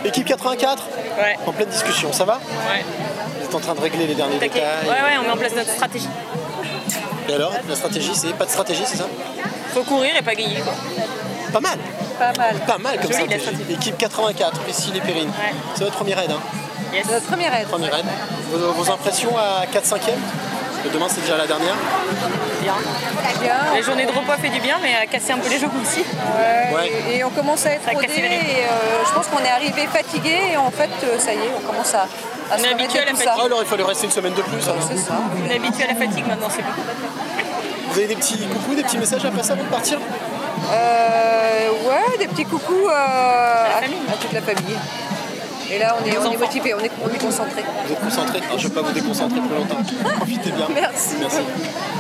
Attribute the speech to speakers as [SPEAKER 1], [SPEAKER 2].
[SPEAKER 1] Équipe 84
[SPEAKER 2] Ouais.
[SPEAKER 1] En pleine discussion, ça va?
[SPEAKER 2] Ouais.
[SPEAKER 1] Vous êtes en train de régler les derniers
[SPEAKER 2] Taquet.
[SPEAKER 1] détails.
[SPEAKER 2] Ouais, on met en place notre stratégie.
[SPEAKER 1] Et alors, la stratégie, c'est pas de stratégie, c'est ça?
[SPEAKER 2] Faut courir et pas gagner, quoi.
[SPEAKER 1] Pas mal.
[SPEAKER 3] Pas mal.
[SPEAKER 1] Pas mal comme
[SPEAKER 2] Jolie, la
[SPEAKER 1] stratégie.
[SPEAKER 2] stratégie.
[SPEAKER 1] Équipe 84, ici les Pérines.
[SPEAKER 2] Ouais.
[SPEAKER 1] C'est votre premier raid, hein?
[SPEAKER 2] Yes.
[SPEAKER 3] Notre première aide.
[SPEAKER 1] Premier raid. Vos impressions à 4-5e? Parce que demain, c'est déjà la dernière.
[SPEAKER 2] Bien.
[SPEAKER 3] Bien.
[SPEAKER 2] Les journées de repos fait du bien, mais à casser un peu les jambes aussi.
[SPEAKER 1] Ouais.
[SPEAKER 3] Et on commence à être
[SPEAKER 2] Ça a
[SPEAKER 3] rodé
[SPEAKER 2] cassé les rythmes.
[SPEAKER 3] et je pense qu'on est arrivé fatigué et en fait ça y est, on commence à
[SPEAKER 2] On
[SPEAKER 3] se
[SPEAKER 2] est
[SPEAKER 3] remettre
[SPEAKER 2] habitué à
[SPEAKER 3] de
[SPEAKER 2] la
[SPEAKER 3] tout ça.
[SPEAKER 1] Ah, alors il fallait rester une semaine de plus. Alors.
[SPEAKER 3] C'est ça.
[SPEAKER 2] On est habitué à la fatigue maintenant, c'est bon.
[SPEAKER 1] Vous avez des petits coucous, des petits messages à passer avant de partir?
[SPEAKER 3] Ouais, des petits coucous à
[SPEAKER 2] famille.
[SPEAKER 3] toute la famille. Et là on est
[SPEAKER 2] enfants.
[SPEAKER 3] motivé, on est concentré.
[SPEAKER 1] Vous êtes concentrés? Alors, je ne vais pas vous déconcentrer plus longtemps. Profitez bien.
[SPEAKER 3] Merci.
[SPEAKER 1] Merci.